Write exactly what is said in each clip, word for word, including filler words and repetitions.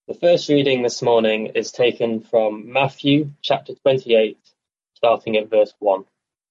The first reading this morning is taken from Matthew chapter twenty-eight, starting at verse one.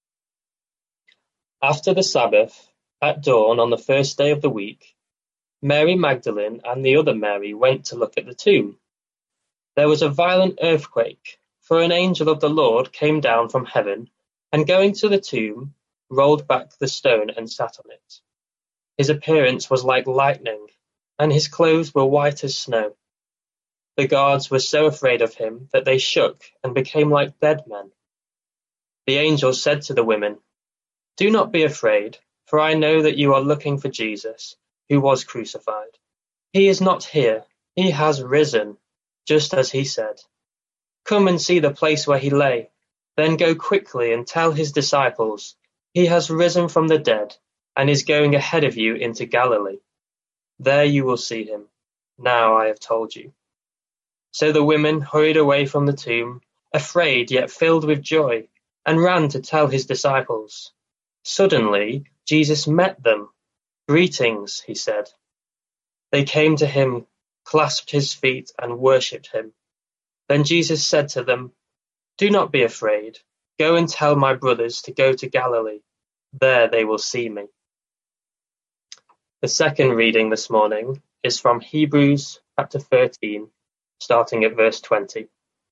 After the Sabbath, at dawn on the first day of the week, Mary Magdalene and the other Mary went to look at the tomb. There was a violent earthquake, for an angel of the Lord came down from heaven, and going to the tomb, rolled back the stone and sat on it. His appearance was like lightning, and his clothes were white as snow. The guards were so afraid of him that they shook and became like dead men. The angel said to the women, "Do not be afraid, for I know that you are looking for Jesus, who was crucified. He is not here, he has risen, just as he said. Come and see the place where he lay, then go quickly and tell his disciples, he has risen from the dead and is going ahead of you into Galilee. There you will see him. Now I have told you." So the women hurried away from the tomb, afraid yet filled with joy, and ran to tell his disciples. Suddenly Jesus met them. "Greetings," he said. They came to him, clasped his feet, and worshipped him. Then Jesus said to them, "Do not be afraid. Go and tell my brothers to go to Galilee. There they will see me." The second reading this morning is from Hebrews chapter thirteen, starting at verse twenty.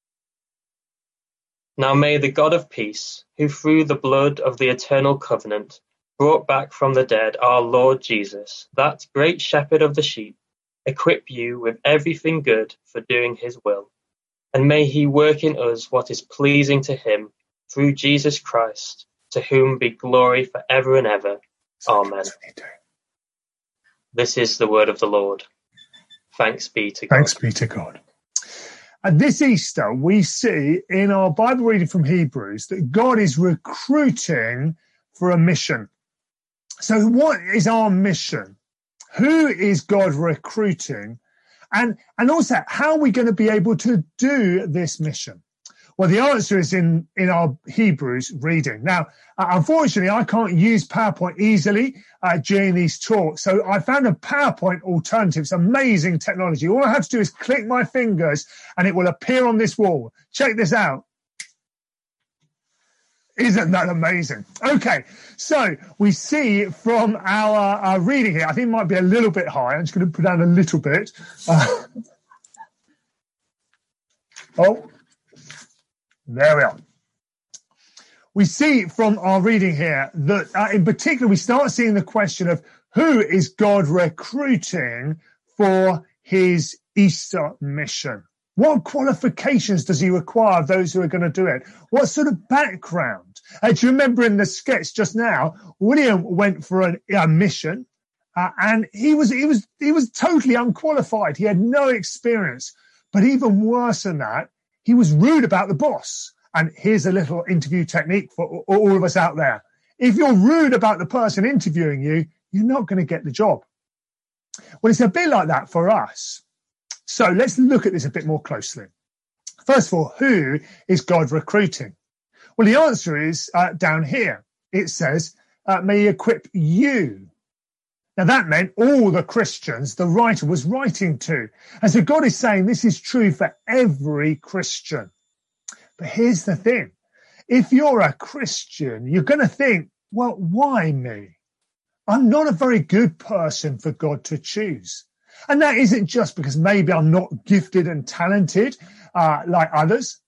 Now may the God of peace, who through the blood of the eternal covenant brought back from the dead our Lord Jesus, that great shepherd of the sheep, equip you with everything good for doing his will. And may he work in us what is pleasing to him through Jesus Christ, to whom be glory forever and ever. Amen. This is the word of the Lord. Thanks be to God. Thanks be to God. And this Easter, we see in our Bible reading from Hebrews that God is recruiting for a mission. So what is our mission? Who is God recruiting? And, and also, how are we going to be able to do this mission? Well, the answer is in, in our Hebrews reading. Now, uh, unfortunately, I can't use PowerPoint easily uh, during these talks. So I found a PowerPoint alternative. It's amazing technology. All I have to do is click my fingers and it will appear on this wall. Check this out. Isn't that amazing? Okay, so we see from our, our reading here, I think it might be a little bit high. I'm just going to put down a little bit. Uh, oh. There we are. We see from our reading here that uh, in particular, we start seeing the question of who is God recruiting for his Easter mission? What qualifications does he require of those who are going to do it? What sort of background? Uh, do you remember in the sketch just now, William went for an, a mission uh, and he was, he was, he was totally unqualified. He had no experience, but even worse than that, he was rude about the boss. And here's a little interview technique for all of us out there. If you're rude about the person interviewing you, you're not going to get the job. Well, it's a bit like that for us. So let's look at this a bit more closely. First of all, who is God recruiting? Well, the answer is uh, down here. It says, uh, may he equip you. Now, that meant all the Christians the writer was writing to. And so God is saying this is true for every Christian. But here's the thing. If you're a Christian, you're going to think, well, why me? I'm not a very good person for God to choose. And that isn't just because maybe I'm not gifted and talented uh, like others,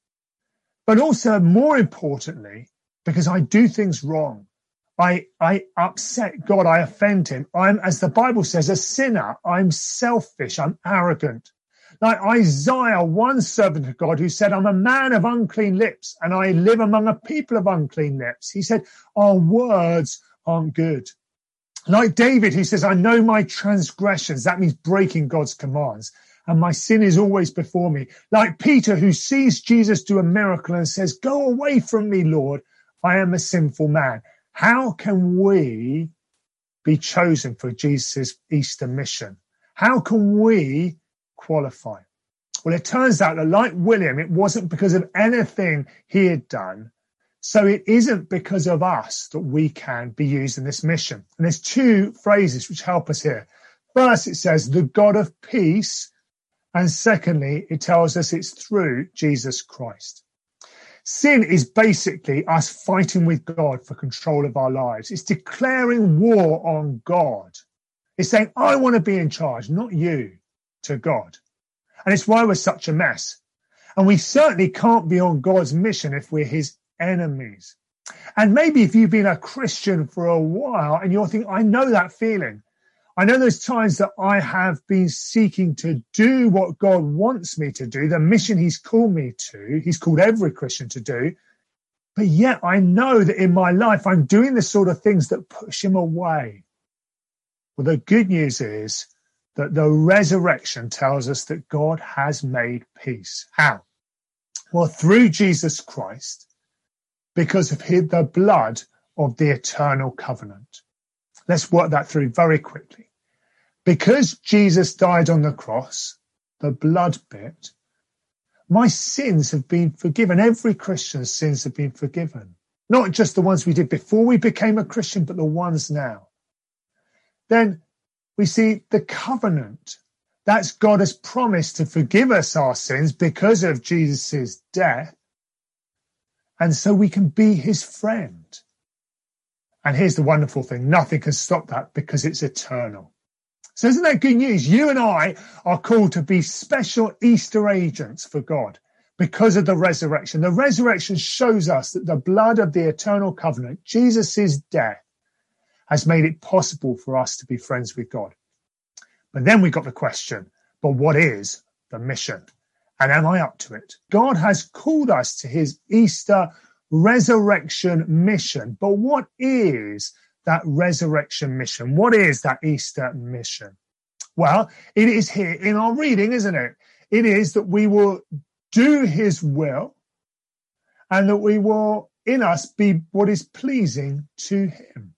but also more importantly, because I do things wrong. I, I upset God. I offend him. I'm, as the Bible says, a sinner. I'm selfish. I'm arrogant. Like Isaiah, one servant of God who said, I'm a man of unclean lips and I live among a people of unclean lips. He said, our words aren't good. Like David, who says, I know my transgressions. That means breaking God's commands. And my sin is always before me. Like Peter, who sees Jesus do a miracle and says, go away from me, Lord. I am a sinful man. How can we be chosen for Jesus' Easter mission? How can we qualify? Well, it turns out that like William, it wasn't because of anything he had done. So it isn't because of us that we can be used in this mission. And there's two phrases which help us here. First, it says, the God of peace And secondly, it tells us it's through Jesus Christ. Sin is basically us fighting with God for control of our lives. It's declaring war on God. It's saying, I want to be in charge, not you, to God. And it's why we're such a mess. And we certainly can't be on God's mission if we're his enemies. And maybe if you've been a Christian for a while and you're thinking, I know that feeling. I know those times that I have been seeking to do what God wants me to do, the mission he's called me to, he's called every Christian to do. But yet I know that in my life, I'm doing the sort of things that push him away. Well, the good news is that the resurrection tells us that God has made peace. How? Well, through Jesus Christ, because of his, the blood of the eternal covenant. Let's work that through very quickly. Because Jesus died on the cross, the blood bit, my sins have been forgiven. Every Christian's sins have been forgiven. Not just the ones we did before we became a Christian, but the ones now. Then we see the covenant. That's God has promised to forgive us our sins because of Jesus' death. And so we can be his friend. And here's the wonderful thing. Nothing can stop that because it's eternal. So isn't that good news? You and I are called to be special Easter agents for God because of the resurrection. The resurrection shows us that the blood of the eternal covenant, Jesus' death, has made it possible for us to be friends with God. But then we got the question, but what is the mission? And am I up to it? God has called us to his Easter resurrection mission. But what is that resurrection mission? What is that Easter mission? Well, it is here in our reading, isn't it? It is that we will do his will and that we will in us be what is pleasing to him.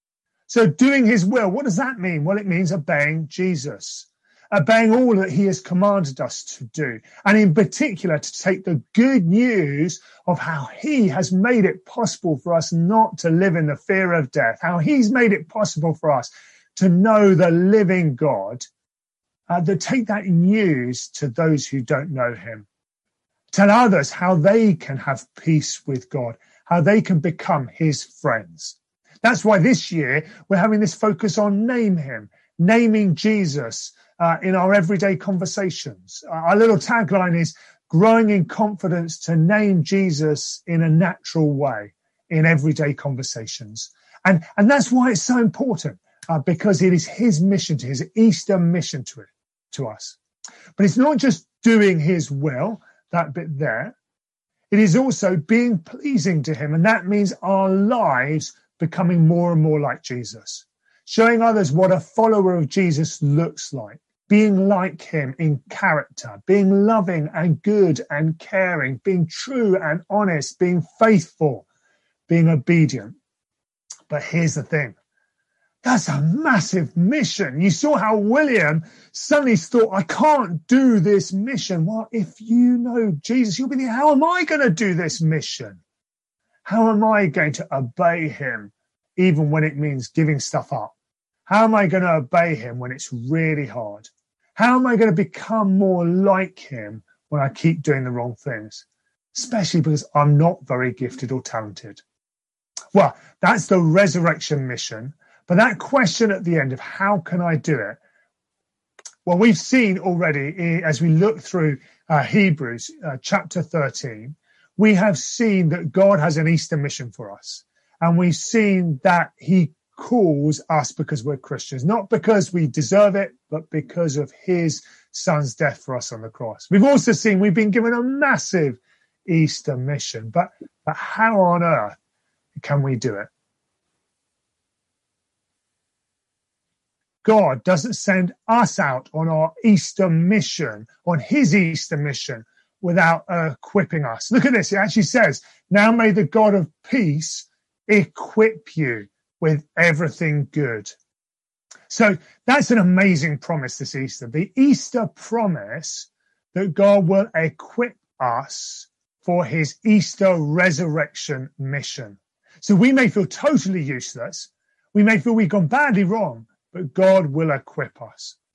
So doing his will, what does that mean? Well, it means obeying Jesus, obeying all that he has commanded us to do. And in particular, to take the good news of how he has made it possible for us not to live in the fear of death, how he's made it possible for us to know the living God, uh, to take that news to those who don't know him. Tell others how they can have peace with God, how they can become his friends. That's why this year we're having this focus on name him, naming Jesus uh, in our everyday conversations. Uh, our little tagline is growing in confidence to name Jesus in a natural way in everyday conversations. And, and that's why it's so important, uh, because it is his mission to his Easter mission to it, to us. But it's not just doing his will, that bit there. It is also being pleasing to him. And that means our lives becoming more and more like Jesus, showing others what a follower of Jesus looks like, being like him in character, being loving and good and caring, being true and honest, being faithful, being obedient. But here's the thing. That's a massive mission. You saw how William suddenly thought, I can't do this mission. Well, if you know Jesus, you'll be thinking, how am I going to do this mission? How am I going to obey him even when it means giving stuff up? How am I going to obey him when it's really hard? How am I going to become more like him when I keep doing the wrong things? Especially because I'm not very gifted or talented. Well, that's the resurrection mission. But that question at the end of how can I do it? Well, we've seen already as we look through uh, Hebrews uh, chapter thirteen, we have seen that God has an Easter mission for us. And we've seen that he calls us because we're Christians, not because we deserve it, but because of his son's death for us on the cross. We've also seen we've been given a massive Easter mission, but, but how on earth can we do it? God doesn't send us out on our Easter mission, on his Easter mission, without uh, equipping us. Look at this. It actually says, now may the God of peace equip you with everything good. So that's an amazing promise this Easter. The Easter promise that God will equip us for his Easter resurrection mission. So we may feel totally useless. We may feel we've gone badly wrong, but God will equip us.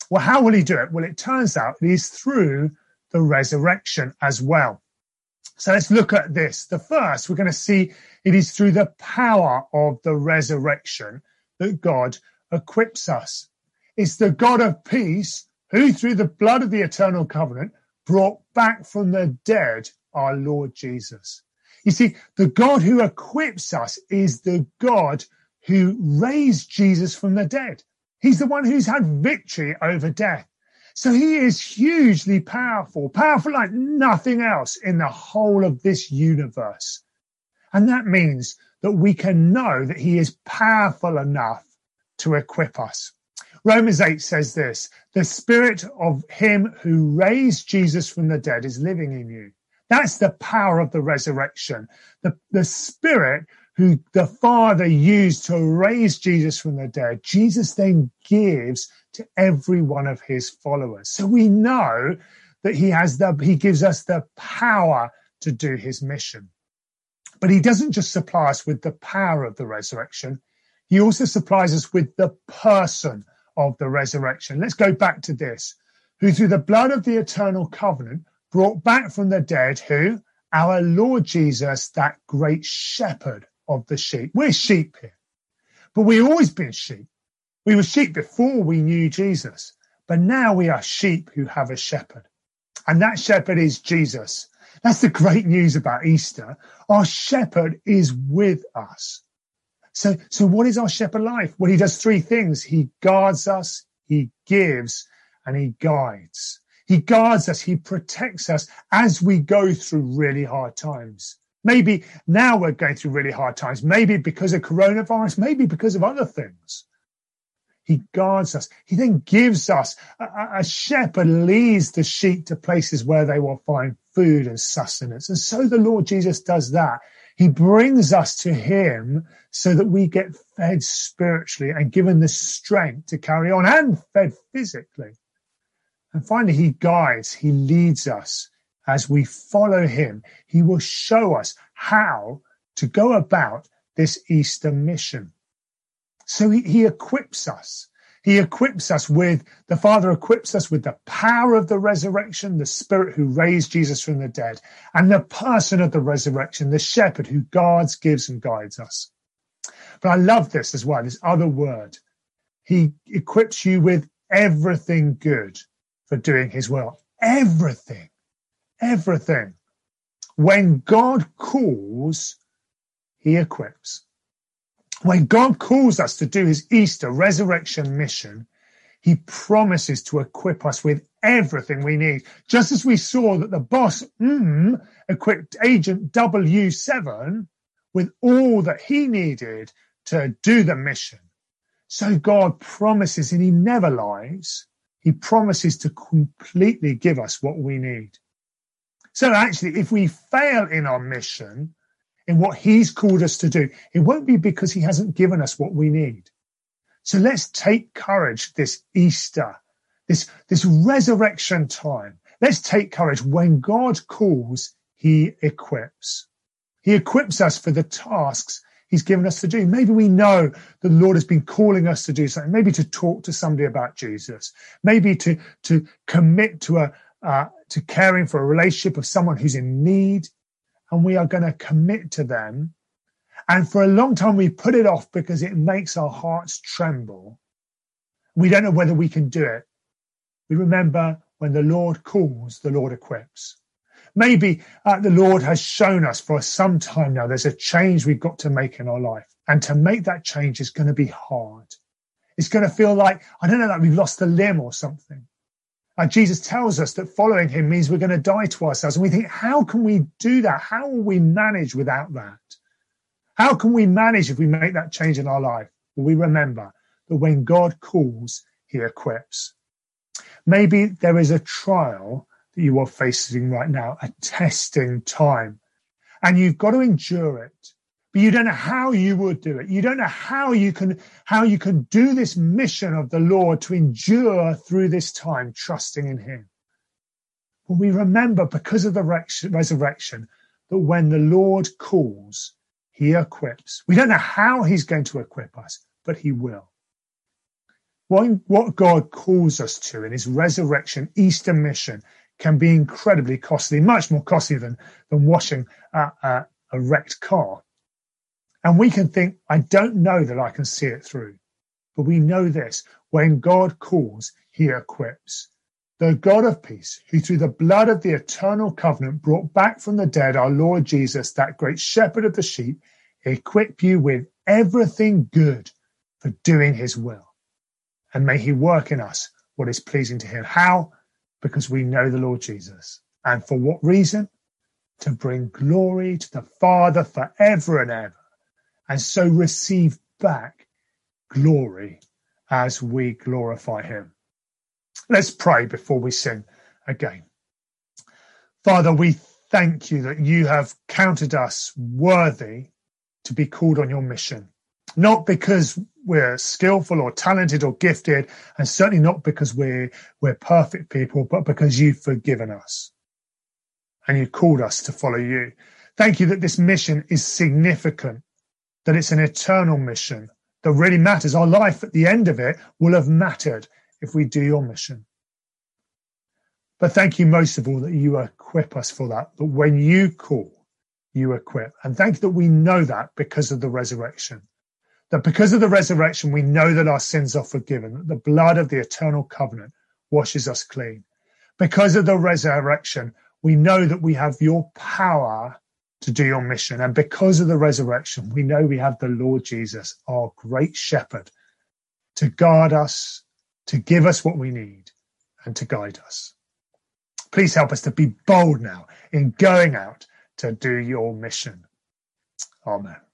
Well, how will he do it? Well, it turns out it is through the resurrection as well. So let's look at this. The first, we're going to see it is through the power of the resurrection that God equips us. It's the God of peace who, through the blood of the eternal covenant, brought back from the dead our Lord Jesus. You see, the God who equips us is the God who raised Jesus from the dead. He's the one who's had victory over death. So he is hugely powerful, powerful like nothing else in the whole of this universe. And that means that we can know that he is powerful enough to equip us. Romans eight says this, the spirit of him who raised Jesus from the dead is living in you. That's the power of the resurrection. The, the spirit who the Father used to raise Jesus from the dead, Jesus then gives to every one of his followers. So we know that he has the, he gives us the power to do his mission. But he doesn't just supply us with the power of the resurrection. He also supplies us with the person of the resurrection. Let's go back to this. Who through the blood of the eternal covenant brought back from the dead, who? Our Lord Jesus, that great shepherd of the sheep. We're sheep here, but we've always been sheep. We were sheep before we knew Jesus, but now we are sheep who have a shepherd. And that shepherd is Jesus. That's the great news about Easter. Our shepherd is with us. So, so what is our shepherd like? Well, he does three things. He guards us, he gives, and he guides. He guards us, he protects us as we go through really hard times. Maybe now we're going through really hard times, maybe because of coronavirus, maybe because of other things. He guards us. He then gives us, a, a shepherd leads the sheep to places where they will find food and sustenance. And so the Lord Jesus does that. He brings us to him so that we get fed spiritually and given the strength to carry on and fed physically. And finally, he guides, he leads us. As we follow him, he will show us how to go about this Easter mission. So he, he equips us. He equips us with, the Father equips us with the power of the resurrection, the Spirit who raised Jesus from the dead, and the person of the resurrection, the shepherd who guards, gives, and guides us. But I love this as well, this other word. He equips you with everything good for doing his will. Everything. Everything. When God calls, he equips. When God calls us to do his Easter resurrection mission, he promises to equip us with everything we need. Just as we saw that the boss mm, equipped Agent W seven with all that he needed to do the mission. So God promises, and he never lies, he promises to completely give us what we need. So actually, if we fail in our mission, in what he's called us to do, it won't be because he hasn't given us what we need. So let's take courage this Easter, this, this resurrection time. Let's take courage. When God calls, he equips. He equips us for the tasks he's given us to do. Maybe we know the Lord has been calling us to do something, maybe to talk to somebody about Jesus, maybe to, to commit to a, uh, to caring for a relationship of someone who's in need. And we are going to commit to them. And for a long time, we put it off because it makes our hearts tremble. We don't know whether we can do it. We remember when the Lord calls, the Lord equips. Maybe uh, the Lord has shown us for some time now there's a change we've got to make in our life. And to make that change is going to be hard. It's going to feel like, I don't know, like we've lost a limb or something. Uh, Jesus tells us that following him means we're going to die to ourselves. And we think, how can we do that? How will we manage without that? How can we manage if we make that change in our life? Well, we remember that when God calls, he equips. Maybe there is a trial that you are facing right now, a testing time, and you've got to endure it. But you don't know how you would do it. You don't know how you can, how you can do this mission of the Lord to endure through this time, trusting in him. Well, we remember because of the resurrection that when the Lord calls, he equips. We don't know how he's going to equip us, but he will. What, what God calls us to in his resurrection Easter mission can be incredibly costly, much more costly than, than washing a, a, a wrecked car. And we can think, I don't know that I can see it through. But we know this, when God calls, he equips. The God of peace, who through the blood of the eternal covenant brought back from the dead our Lord Jesus, that great shepherd of the sheep, equip you with everything good for doing his will. And may he work in us what is pleasing to him. How? Because we know the Lord Jesus. And for what reason? To bring glory to the Father forever and ever. And so receive back glory as we glorify him. Let's pray before we sing again. Father, we thank you that you have counted us worthy to be called on your mission. Not because we're skillful or talented or gifted, and certainly not because we're, we're perfect people, but because you've forgiven us and you called us to follow you. Thank you that this mission is significant, that it's an eternal mission that really matters. Our life at the end of it will have mattered if we do your mission. But thank you most of all that you equip us for that, that when you call, you equip. And thank you that we know that because of the resurrection. That because of the resurrection, we know that our sins are forgiven, that the blood of the eternal covenant washes us clean. Because of the resurrection, we know that we have your power to do your mission. And because of the resurrection, we know we have the Lord Jesus, our great shepherd, to guard us, to give us what we need, and to guide us. Please help us to be bold now in going out to do your mission. Amen.